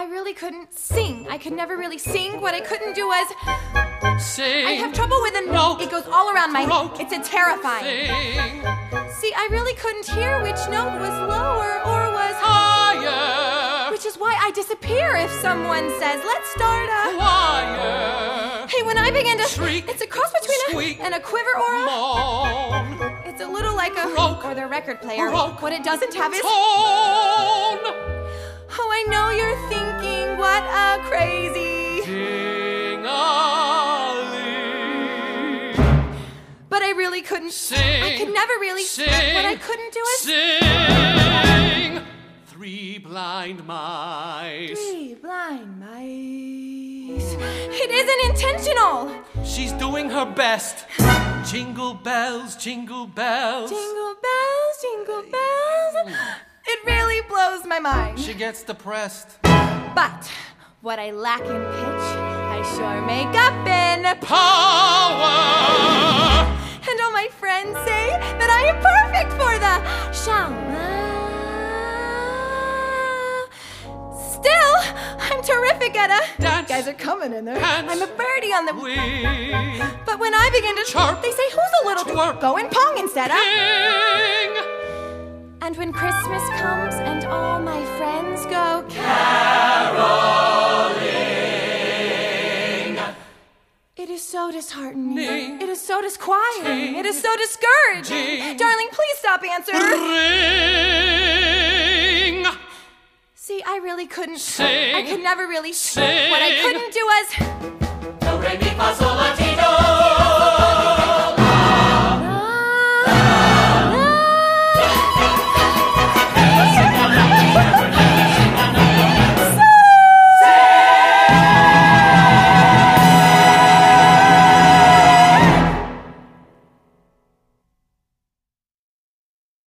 really couldn't sing. I could never really sing. What I couldn't do was sing. I have trouble with a note. It goes all around my throat. It's a terrifying. Sing. See, I really couldn't hear which note was lower or was Higher. which is why I disappear if someone says, let's start a Choir. Hey, when I begin to Shriek. it's a cross between Squeak. and a quiver or a Moan. it's a little like a Croak. or the record player. Croak. What it doesn't have is Tone. oh, I know you're thinking, what a crazy. Ding-a-ling. But I really couldn't Sing. I could never really Sing. What I couldn't do is Sing. Three blind mice. Three blind mice. It isn't intentional. She's doing her best. Jingle bells, jingle bells. Jingle bells, jingle bells. It really blows my mind. She gets depressed. But what I lack in pitch, I sure make up in Power. And all my friends say that I am perfect for the shower. Still, I'm terrific at a Dance. Guys are coming in there. Dance. I'm a birdie on the Wing. But when I begin to Chirp. they say who's a little Twerp. Go and pong instead of Ding. And when Christmas comes and all my friends go Caroling. it is so disheartening. Ning. It is so disquieting. Ting. It is so discouraging. Ding. Darling, please stop answering. Ring. See, I really couldn't Sing. I could never really Sing. What I couldn't do was Do, re, mi, fa, sol, la,